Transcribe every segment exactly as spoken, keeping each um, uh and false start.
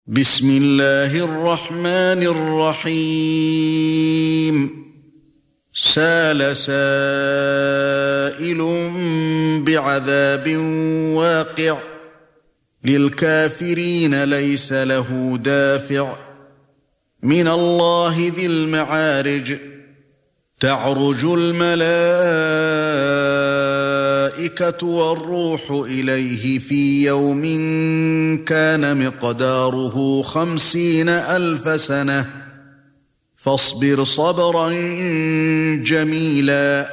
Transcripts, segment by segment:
بسم الله الرحمن الرحيم سال سائل بعذاب واقع للكافرين ليس له دافع من الله ذي المعارج تعرج الملائكة والروح إليه في يوم كان مقداره خمسين ألف سنة فاصبر صبرا جميلا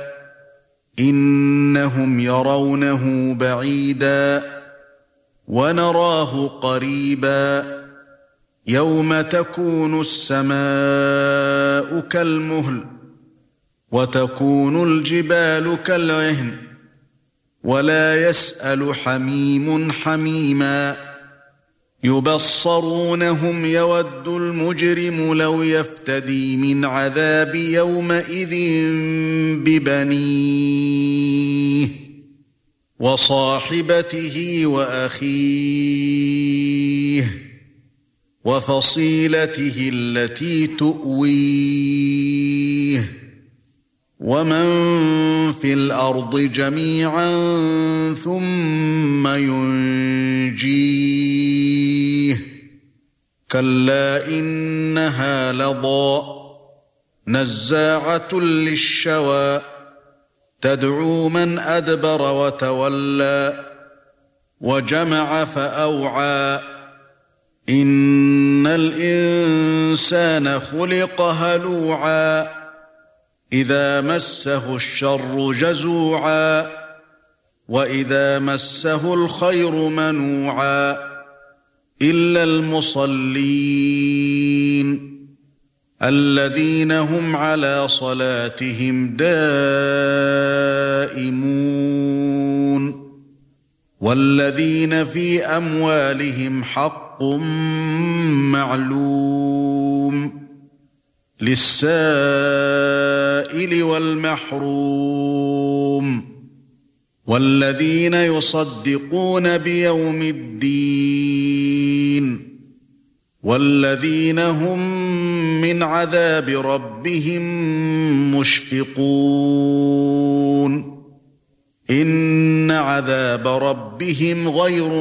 إنهم يرونه بعيدا ونراه قريبا يوم تكون السماء كالمهل وتكون الجبال كالعهن ولا يسأل حميم حميما يبصرونهم يود المجرم لو يفتدي من عذاب يومئذ ببنيه وصاحبته وأخيه وفصيلته التي تؤويه ومن في الأرض جميعا ثم ينجيه كلا إنها لظى نزاعة للشوى تدعو من أدبر وتولى وجمع فأوعى إن الإنسان خلق هلوعا إذا مسه الشر جزوعا وإذا مسه الخير منوعا إلا المصلين الذين هم على صلاتهم دائمون والذين في أموالهم حق معلوم للسائل والمحروم والذين يصدقون بيوم الدين والذين هم من عذاب ربهم مشفقون إن عذاب ربهم غير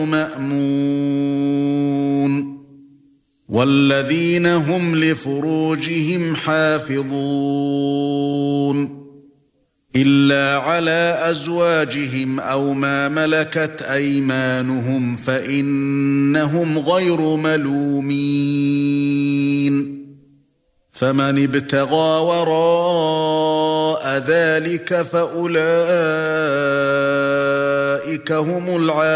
مأمون والذين هم لفروجهم حافظون إلا على أزواجهم أو ما ملكت أيمانهم فإنهم غير ملومين فمن ابتغى وراء ذلك فأولئك هم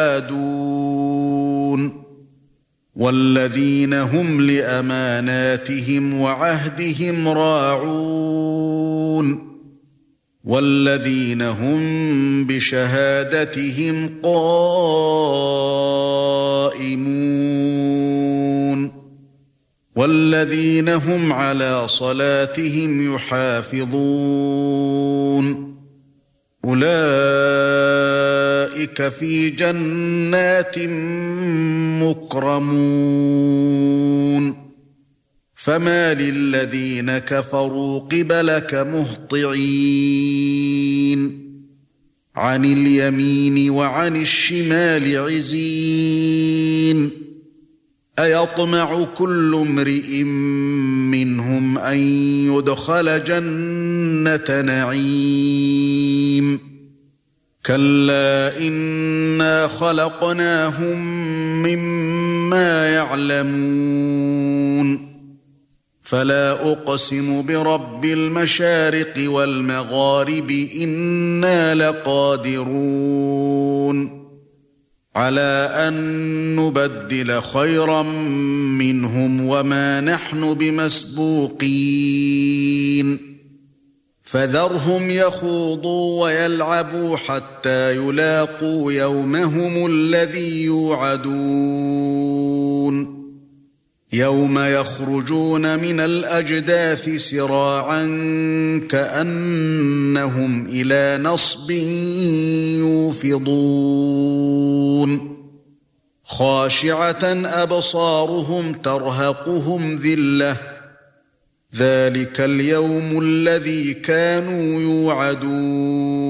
العادون والذين هم لأماناتهم وعهدهم راعون والذين هم بشهادتهم قائمون والذين هم على صلاتهم يحافظون أولئك في جنات مكرمون فما للذين كفروا قبلك مهطعين عن اليمين وعن الشمال عزين أيطمع كل امرئ منهم أن يدخل جنة نعيم كلا إنا خلقناهم مما يعلمون فلا أقسم برب المشارق والمغارب إنا لقادرون على أن نبدل خيرا منهم وما نحن بمسبوقين فذرهم يخوضوا ويلعبوا حتى يلاقوا يومهم الذي يوعدون يوم يخرجون من الأجداث سراعا كأنهم إلى نصب يوفضون خاشعة أبصارهم ترهقهم ذلة ذلك اليوم الذي كانوا يوعدون